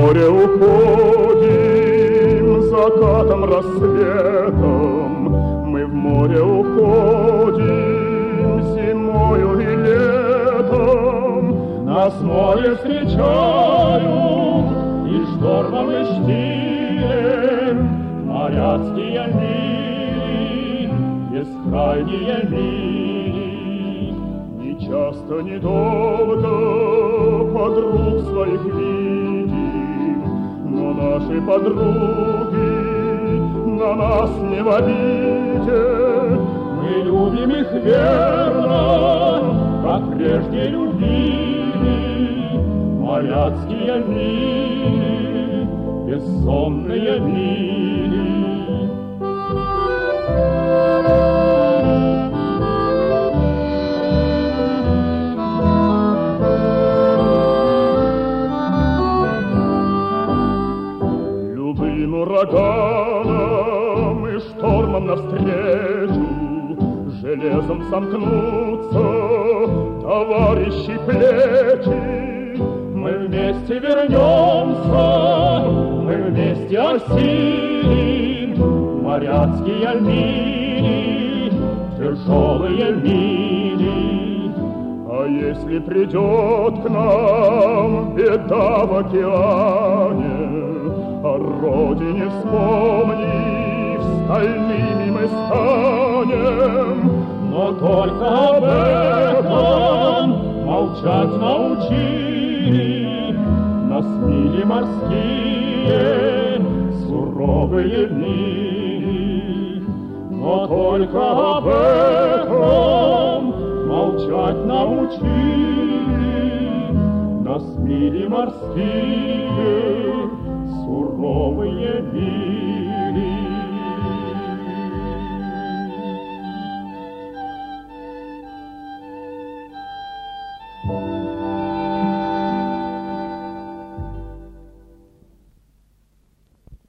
море уходим закатом, рассветом. Мы в море уходим зимою и летом. Нас море встречают и штормом, и штилем. Моряцкие мили, бескрайние мили. Ни часто, ни долго подруг своих видим, но наши подруги на нас не в обиде. Мы любим их верно, как прежде любили. Моряцкие мили, бессонные мили. Ураганом и штормом навстречу железом сомкнутся товарищи плечи. Мы вместе вернемся, мы вместе осилим моряцкие мили, тяжелые мили. А если придет к нам беда в океане, о родине вспомнив, стальными мы станем. Но только об этом молчать научили нас мили морские, суровые мили. Но только об этом молчать научили нас мили морские, суровые мили.